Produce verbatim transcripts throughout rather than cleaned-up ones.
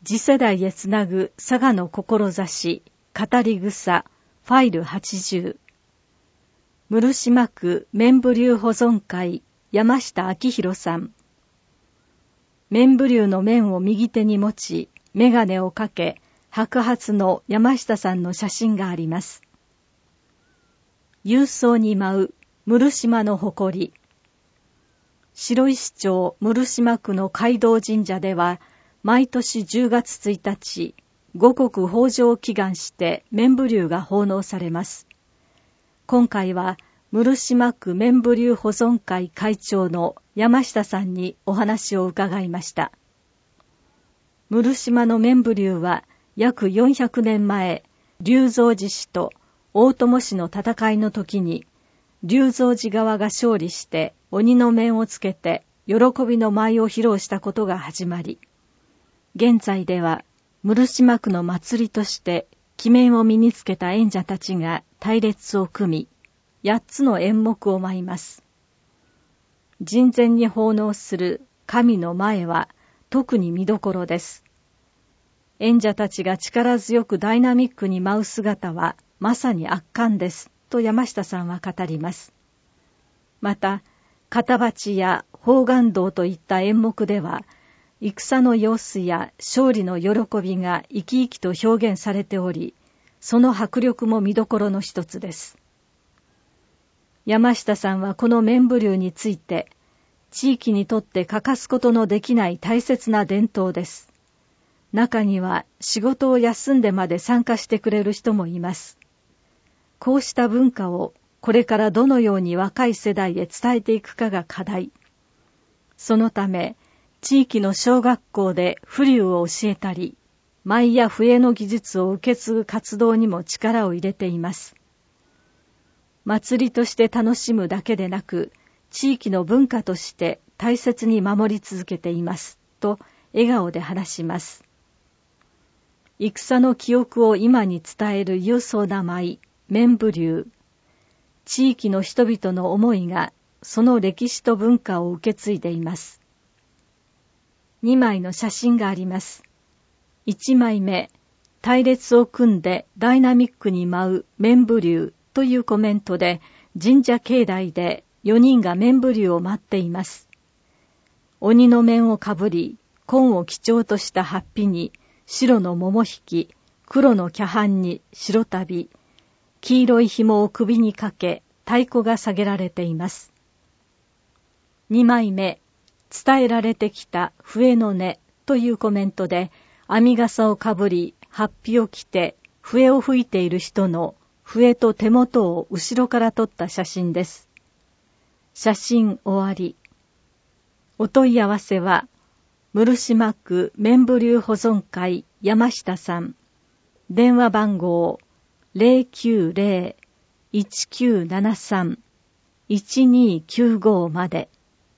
次世代へつなぐ佐賀の志、語り草、ファイルはちじゅう。室島区綿部流保存会、山下明弘さん。綿部流の綿を右手に持ち、メガネをかけ、白髪の山下さんの写真があります。勇壮に舞う室島の誇り。白石町室島区の街道神社では、毎年じゅうがつついたち、五穀豊穣を祈願して綿部流が奉納されます。今回は、室島区綿部流保存会会長の山下さんにお話を伺いました。室島の綿部流は約よんひゃくねんまえ、龍造寺氏と大友氏の戦いの時に、龍造寺側が勝利して鬼の面をつけて喜びの舞を披露したことが始まり、現在では室島区の祭りとして旗面を身につけた演者たちが隊列を組み、八つの演目を舞います。神前に奉納する神の前は特に見どころです。演者たちが力強くダイナミックに舞う姿はまさに圧巻ですと山下さんは語ります。また、片鉢や宝願道といった演目では、戦の様子や勝利の喜びが生き生きと表現されており、その迫力も見どころの一つです。山下さんはこの綿部流について、地域にとって欠かすことのできない大切な伝統です。中には仕事を休んでまで参加してくれる人もいます。こうした文化をこれからどのように若い世代へ伝えていくかが課題。そのため、地域の小学校で風流を教えたり、舞や笛の技術を受け継ぐ活動にも力を入れています。祭りとして楽しむだけでなく、地域の文化として大切に守り続けています、と笑顔で話します。戦の記憶を今に伝える勇壮な舞、綿部流。地域の人々の思いが、その歴史と文化を受け継いでいます。にまいの写真があります。いちまいめ、隊列を組んでダイナミックに舞う綿部流というコメントで、神社境内でよにんが綿部流を舞っています。鬼の面をかぶり、紺を基調とした法被に、白の桃引き、黒の茶飯に白旅、黄色い紐を首にかけ、太鼓が下げられています。にまいめ、伝えられてきた笛の音というコメントで、編み笠をかぶり、法被を着て、笛を吹いている人の笛と手元を後ろから撮った写真です。写真終わり。お問い合わせは、室島区綿部流保存会山下さん。電話番号 ゼロきゅうゼロ いちきゅうななさん いちにきゅうご まで。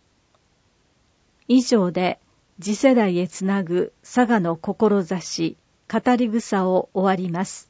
以上で次世代へつなぐ佐賀の志、語り草を終わります。